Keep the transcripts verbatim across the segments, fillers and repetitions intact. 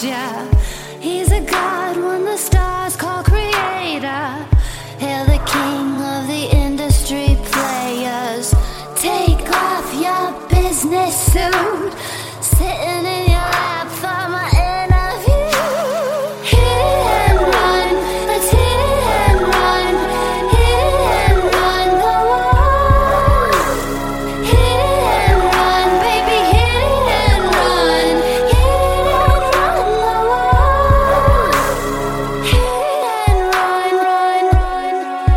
ya. He's a god, one the stars call creator. Hail the king of the industry players. Take off your business suit, sitting in your lap for my interview. Hit and run, let's hit and run. Hit and run, go on. Hit and run, baby, hit and run. Hit and run, go on. Hit and run, run, run,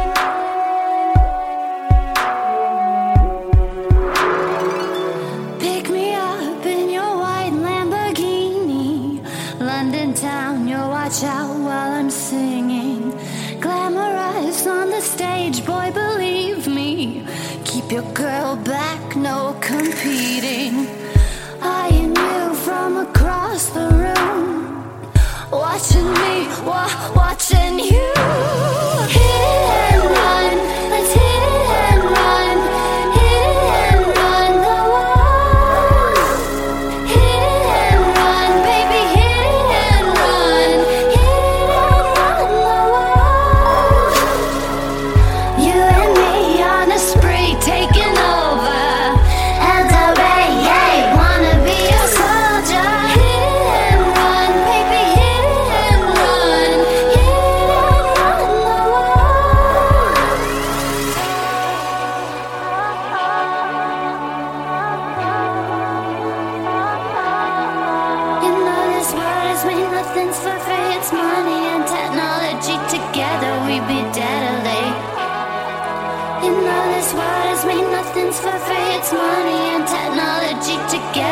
run. Pick me up in your white Lamborghini. London town, you watch out while I'm singing. Glamorized on the stage, boy, believe me. Keep your girl back, no competing. Eyeing you from across the room, watching me, wa- watching you. Hit and run, let's hit and run. Hit and run, go on. Hit and run, baby, hit and run. Hit and run, go on. You and me on a spree, taking over. El Rey, yeah, wanna be a soldier. Hit and run, baby, hit and run. Hit and run, go on. You know this world has made nothing's for free. It's money and technology. Together we'd be deadly. You know this world has made nothing's for free. It's money and technology. Together